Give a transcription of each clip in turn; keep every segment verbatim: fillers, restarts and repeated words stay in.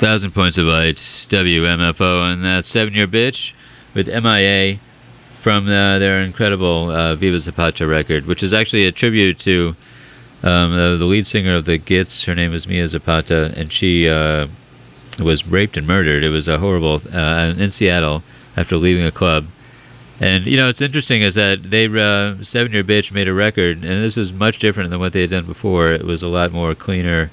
Thousand Points of Light, W M F O, and that Seven-Year Bitch with M I A from uh, their incredible uh, Viva Zapata record, which is actually a tribute to um, the, the lead singer of the Gits. Her name was Mia Zapata, and she uh, was raped and murdered. It was a horrible, uh, in Seattle, after leaving a club. And, you know, it's interesting is that they, uh, Seven Year Bitch made a record, and this is much different than what they had done before. It was a lot more cleaner,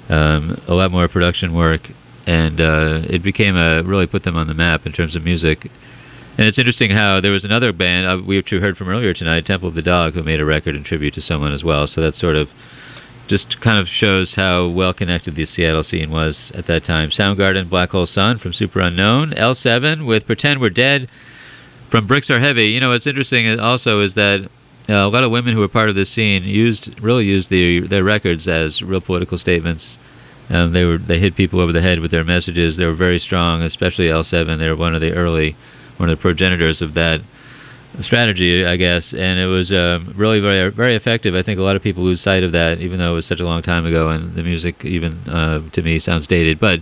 um, a lot more production work, and uh, it became a, really put them on the map in terms of music. And it's interesting how there was another band uh, we heard from earlier tonight, Temple of the Dog, who made a record in tribute to someone as well. So that sort of just kind of shows how well-connected the Seattle scene was at that time. Soundgarden, Black Hole Sun from Super Unknown, L seven with Pretend We're Dead from Bricks Are Heavy. You know, what's interesting also is that uh, a lot of women who were part of this scene used really used the, their records as real political statements. Um, they were they hit people over the head with their messages. They were very strong, especially L seven. They were one of the early, one of the progenitors of that strategy, I guess, and it was uh, really very very effective. I think a lot of people lose sight of that, even though it was such a long time ago, and the music even uh, to me sounds dated. But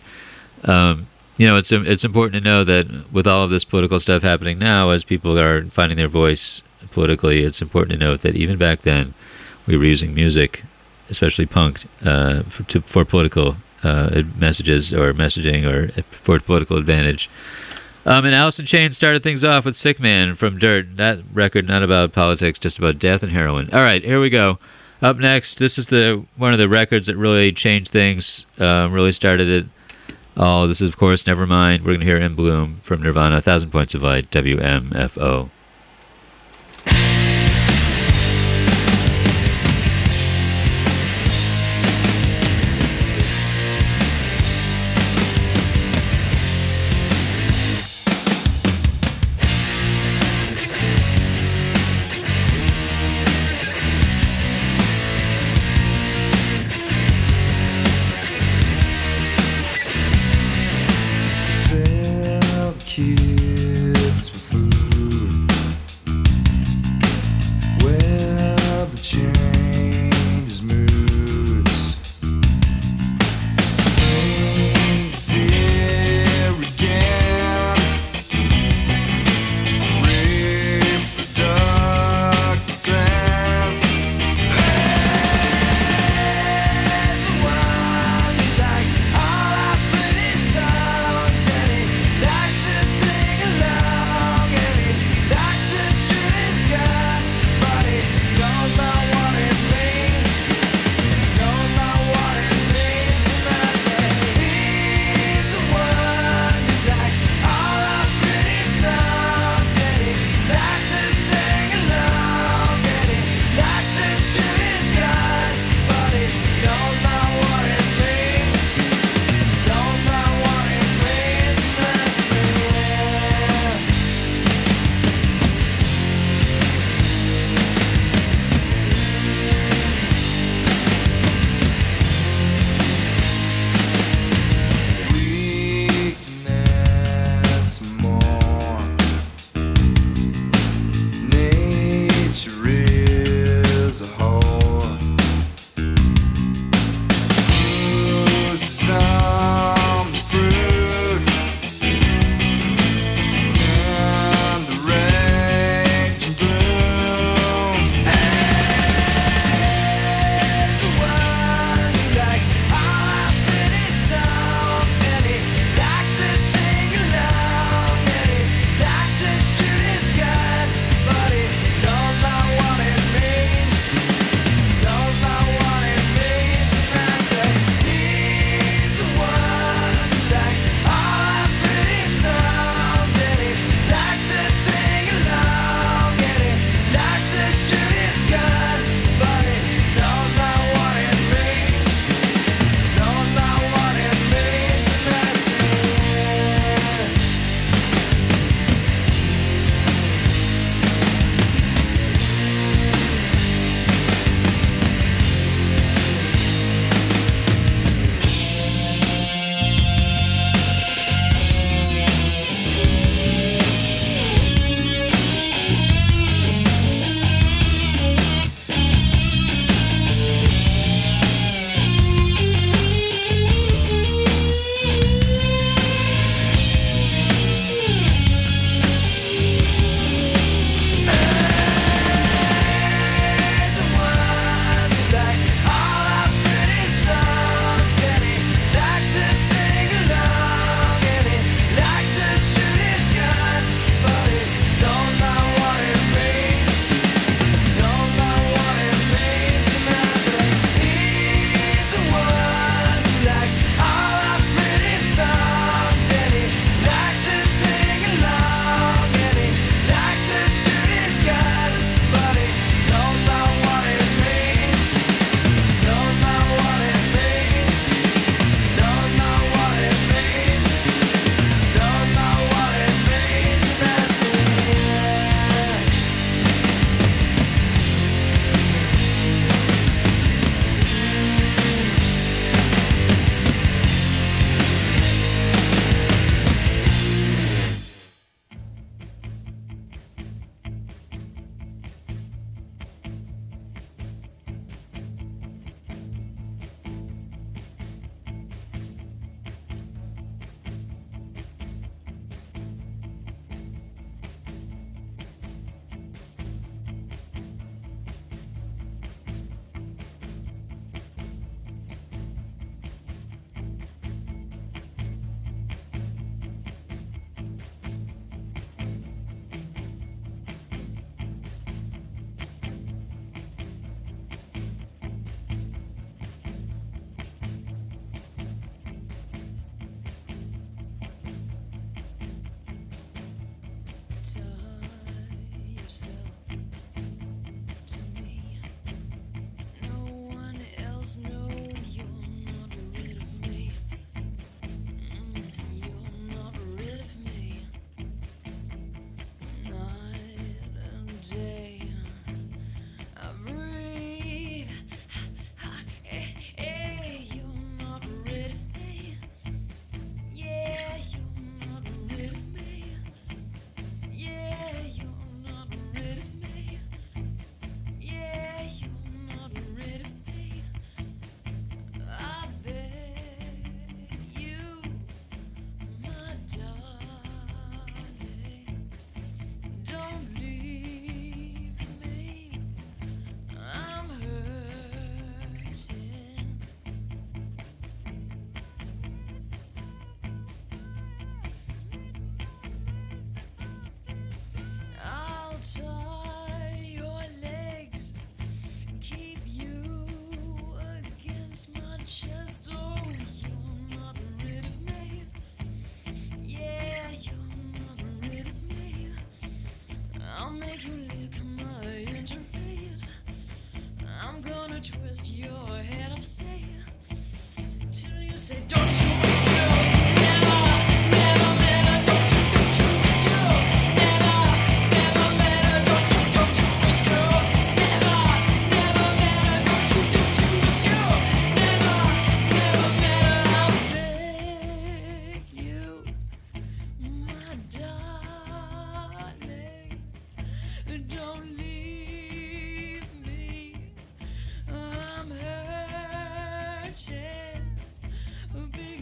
um, you know, it's it's important to know that with all of this political stuff happening now, as people are finding their voice politically, it's important to note that even back then, we were using music, especially punk, uh, for, to, for political uh, messages or messaging or for political advantage. Um, and Alice in Chains started things off with Sick Man from Dirt. That record, not about politics, just about death and heroin. All right, here we go. Up next, this is the one of the records that really changed things, uh, really started it all. This is, of course, Nevermind. We're going to hear In Bloom from Nirvana, Thousand Points of Light, W M F O. Kids for food. day. I breathe. Hey, you're not ready for me. Yeah, you're not ready for me. Yeah, you're not ready for me. Yeah, you're not ready for me. I beg you, my darling, don't leave me. I'm hurting. I'll tie your legs, keep you against my chest. Oh, you're not rid of me. Yeah, you're not rid of me. I'll make you lick my injuries. I'm gonna twist your head up, say, till you say, don't you wish you never, never met her? Don't you, don't you wish you never, never met her? Don't you, don't you wish you never, never met her? Don't you, don't you wish you never, never met her? I'll beg you, my darling, don't leave me. I'm hurting, big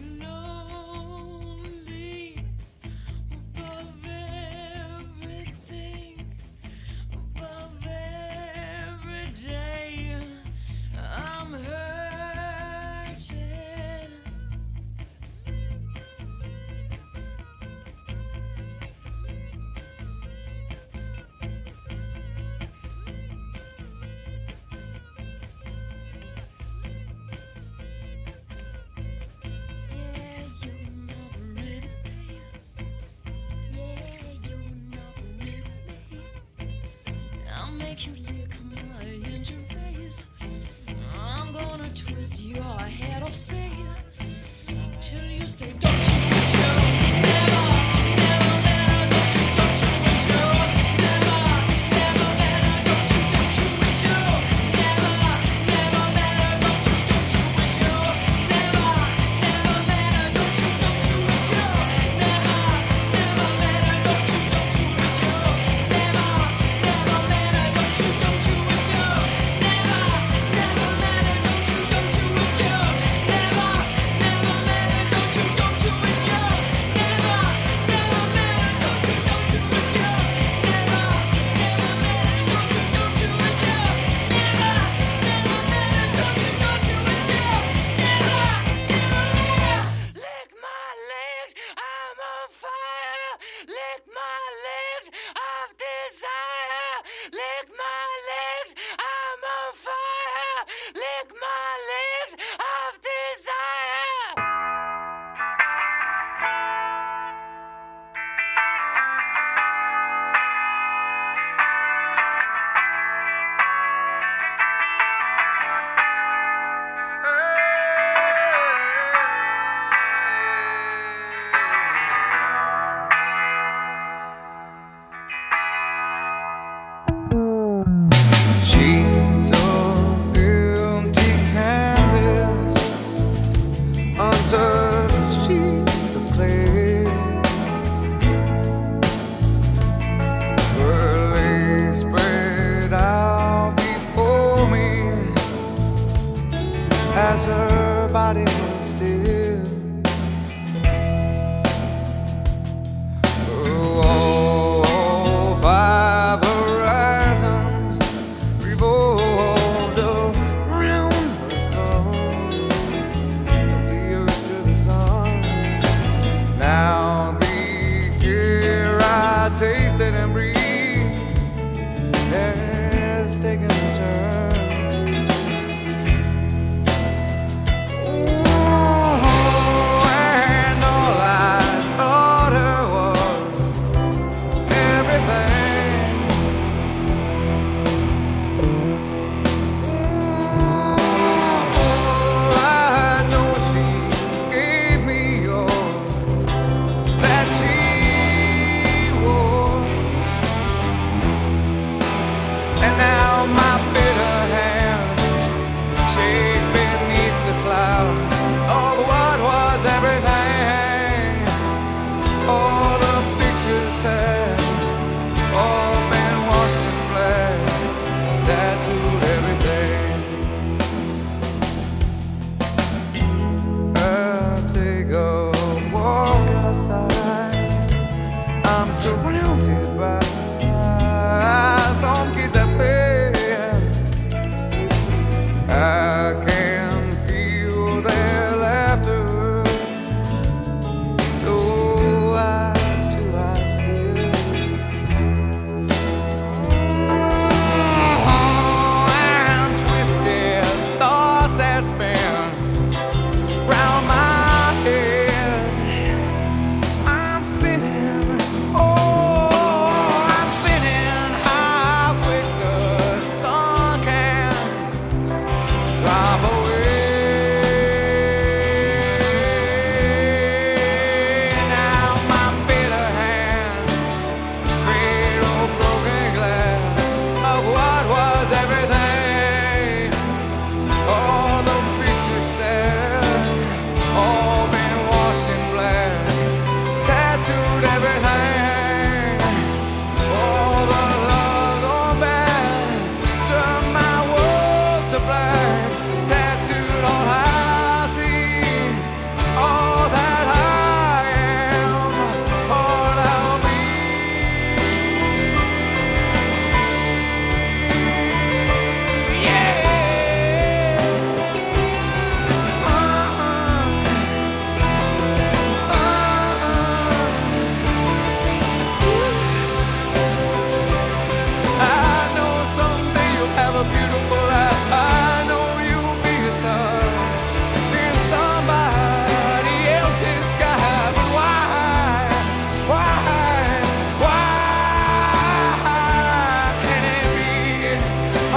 lonely, above everything, above every day. I'm hurting. Yeah, you're not rid of me. Yeah, you're not rid of me. I'll make you lick my injuries. I'm gonna twist your head off, say, till you say, don't you wish you never, never met her? Don't you, don't you wish you never, never met her? Don't you, don't you wish you never, never met her? Don't you, don't you wish you never, never met her? Don't you, don't you wish you never, never met her? Don't you, don't you wish you never, never met her? Don't you, don't you wish you never, never met her? Don't you, don't you wish you never, never met her? Don't you, don't you wish you never, never met her? Don't you, don't you wish you never, never met her? Don't you, don't you wish you never, never met her? Don't you, don't you wish you never, never met her? Lick my legs, I'm on fire. Lick my legs of desire. Lick my legs, I'm on fire. Lick my legs of desire.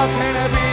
how can I be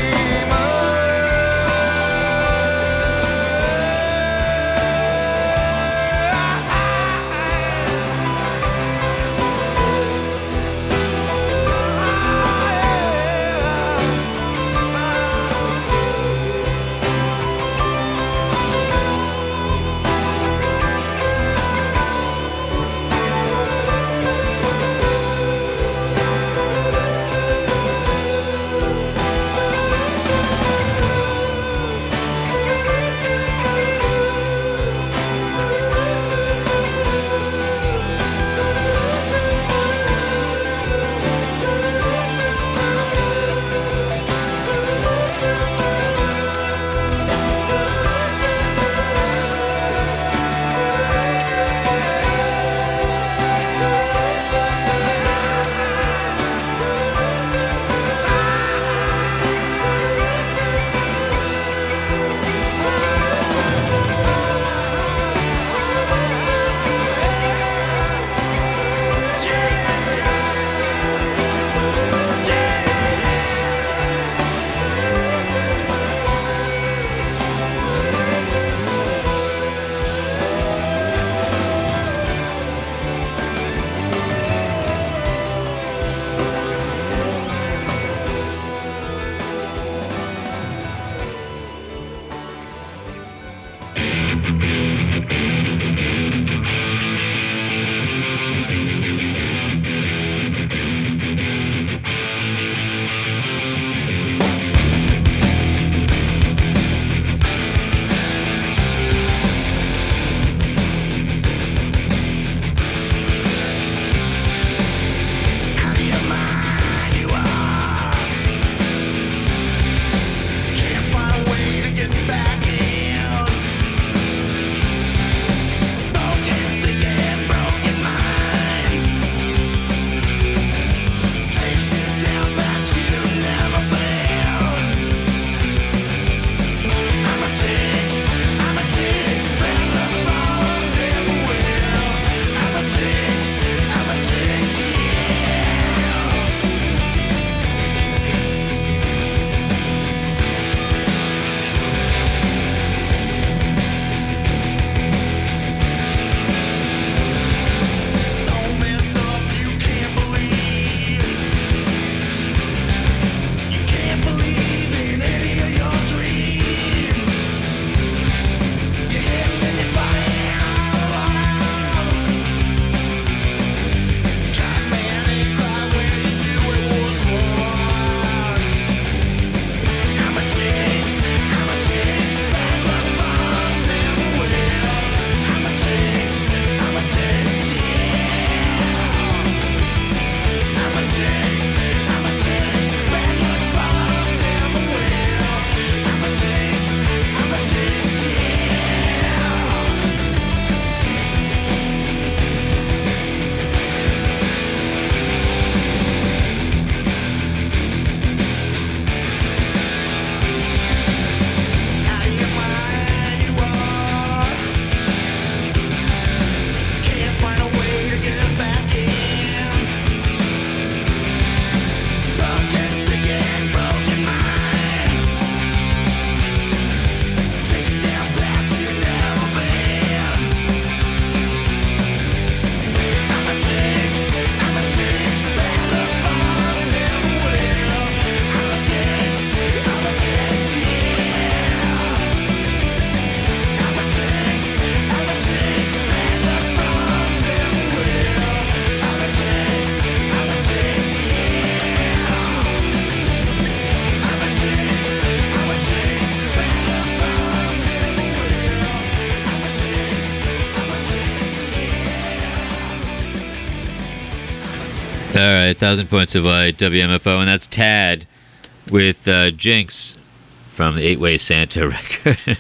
All right, Thousand Points of Light, W M F O, and that's Tad with uh, Jinx from the Eight Way Santa record.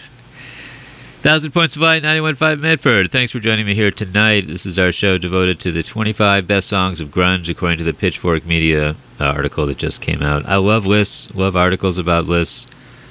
Thousand Points of Light, ninety-one point five Medford. Thanks for joining me here tonight. This is our show devoted to the twenty-five best songs of grunge, according to the Pitchfork Media uh, article that just came out. I love lists, love articles about lists.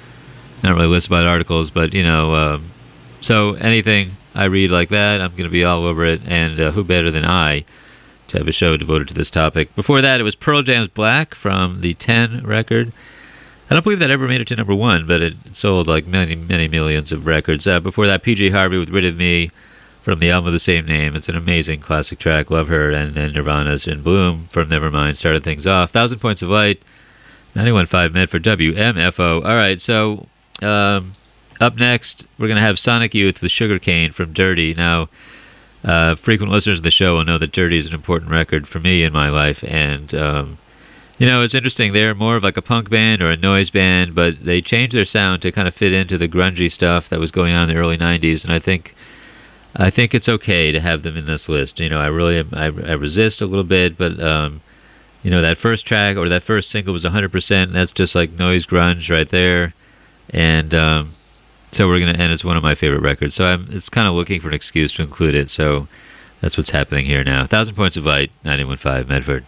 Not really lists about articles, but, you know, um, so anything I read like that, I'm going to be all over it, and uh, who better than I to have a show devoted to this topic. Before that, it was Pearl Jam's Black from the ten record. I don't believe that ever made it to number one, but it sold like many, many millions of records. Uh, before that, P J Harvey with Rid of Me from the album of the same name. It's an amazing classic track. Love her. And then Nirvana's In Bloom from Nevermind started things off. Thousand Points of Light, ninety-one point five Medford W M F O. All right, so um, up next, we're going to have Sonic Youth with Sugarcane from Dirty. Now, uh, frequent listeners of the show will know that Dirty is an important record for me in my life, and um, you know, it's interesting. They're more of like a punk band or a noise band, but they changed their sound to kind of fit into the grungy stuff that was going on in the early nineties. And I think, I think it's okay to have them in this list. You know, I really, I, I resist a little bit, but um, you know, that first track or that first single was one hundred percent. That's just like noise grunge right there. And um, so we're gonna, and it's one of my favorite records. So I'm, it's kind of looking for an excuse to include it. So that's what's happening here now. Thousand Points of Light, ninety-one point five Medford.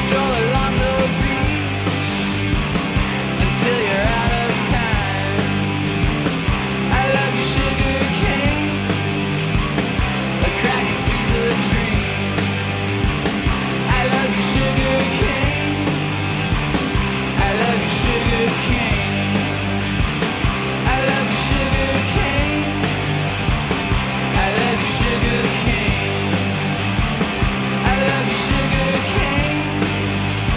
stroll along the beach until you're out of time. I love you, sugar cane, a crack into the dream. I love you, sugar cane. I love you, sugar cane. I love you, sugar cane. I love you, sugar cane. I love you, sugar cane.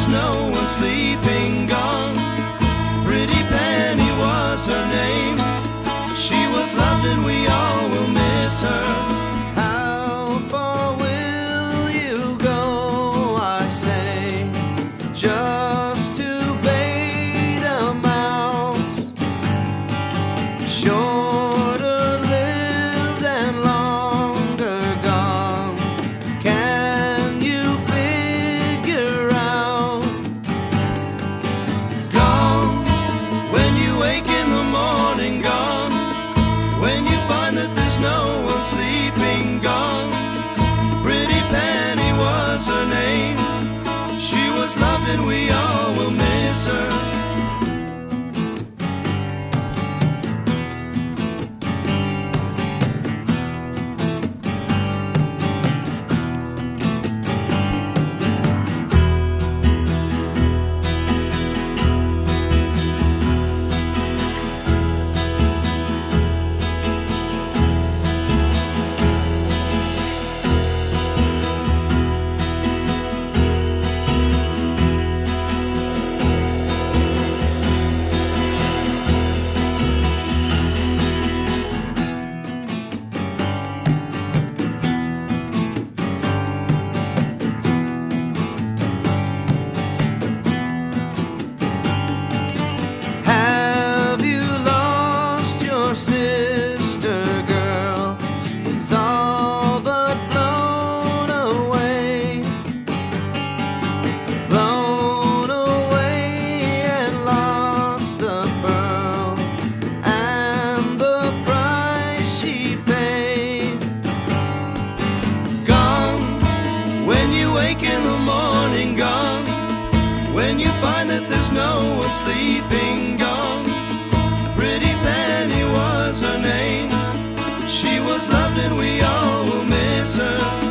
there's no one sleeping gone. Pretty Penny was her name. She was loved and we all will miss her. How far will you go, I say, just to bait a mouse? Shorter lived and longer gone. Can you figure out? Gone when you wake in the morning, gone when you find that there's no one sleeping, gone. Pretty Penny was her name. She was loved and we all will miss her. Have you lost your sister, girl? She's all but blown away. Blown away and lost the pearl and the price she paid. Gone when you wake in the morning, gone when you find that there's no one sleeping, gone. Pretty Penny was her name. She was loved and we all will miss her.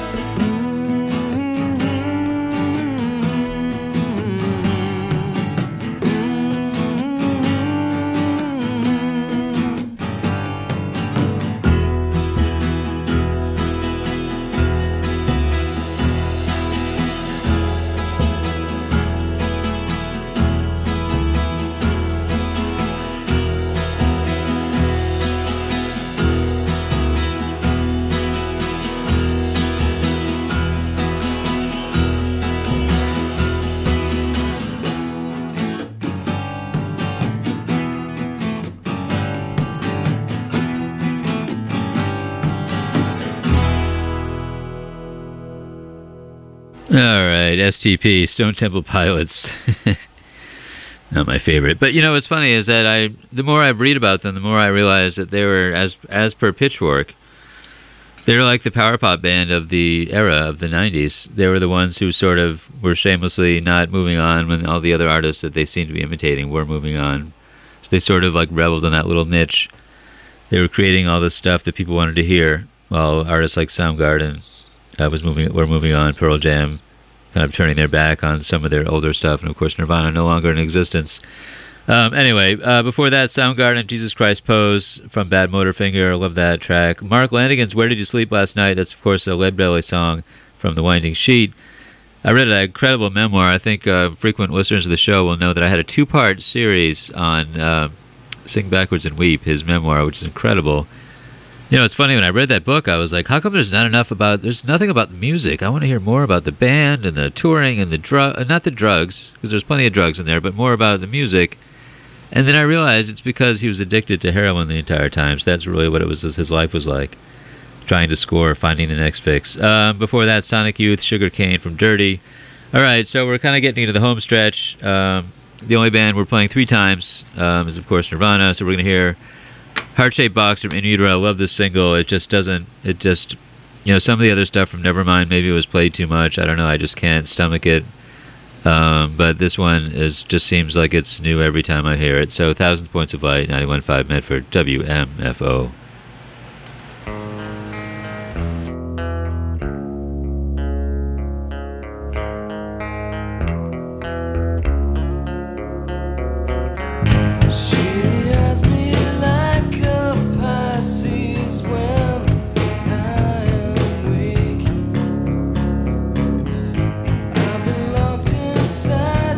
All right, S T P, Stone Temple Pilots. Not my favorite. But, you know, what's funny is that I, the more I read about them, the more I realize that they were, as as per Pitchfork, they were like the power pop band of the era of the nineties. They were the ones who sort of were shamelessly not moving on when all the other artists that they seemed to be imitating were moving on. So they sort of like reveled in that little niche. They were creating all this stuff that people wanted to hear, while artists like Soundgarden uh, was moving, were moving on, Pearl Jam kind of turning their back on some of their older stuff, and of course Nirvana no longer in existence. Um, anyway, uh, before that, Soundgarden, Jesus Christ Pose from Bad Motorfinger. I love that track. Mark Lanigan's Where Did You Sleep Last Night? That's, of course, a Lead Belly song from The Winding Sheet. I read an incredible memoir. I think uh, frequent listeners of the show will know that I had a two-part series on uh, Sing Backwards and Weep, his memoir, which is incredible. You know, it's funny, when I read that book, I was like, how come there's not enough about, there's nothing about the music? I want to hear more about the band and the touring and the drug, uh, not the drugs, because there's plenty of drugs in there, but more about the music. And then I realized it's because he was addicted to heroin the entire time, so that's really what it was, his life was like, trying to score, finding the next fix. Um, before that, Sonic Youth, Sugar Cane from Dirty. All right, so we're kind of getting into the home stretch. Um, the only band we're playing three times um, is, of course, Nirvana, so we're going to hear Heart-Shaped Box from In Utero. I love this single. It just doesn't, it just, you know, some of the other stuff from Nevermind, maybe it was played too much. I don't know. I just can't stomach it. Um, but this one is just seems like it's new every time I hear it. So, Thousand Points of Light, ninety-one point five Medford, W M F O. Inside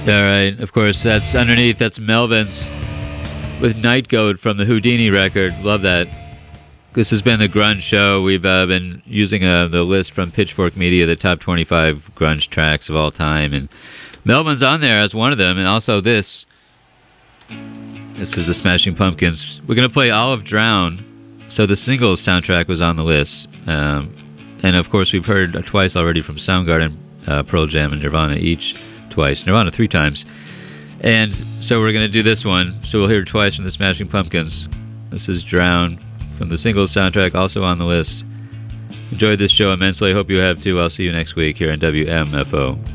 All right, of course, that's underneath. That's Melvins with Night Goat from the Houdini record. Love that. This has been the Grunge Show. We've uh, been using uh, the list from Pitchfork Media, the top twenty-five grunge tracks of all time. And Melvin's on there as one of them, and also this. This is the Smashing Pumpkins. We're going to play Olive Drown. So the singles soundtrack was on the list. Um, and of course, we've heard twice already from Soundgarden, uh, Pearl Jam, and Nirvana each. Twice. Nirvana three times. And so we're going to do this one. So we'll hear twice from the Smashing Pumpkins. This is Drown from the singles soundtrack, also on the list. Enjoyed this show immensely. I hope you have too. I'll see you next week here on W M F O.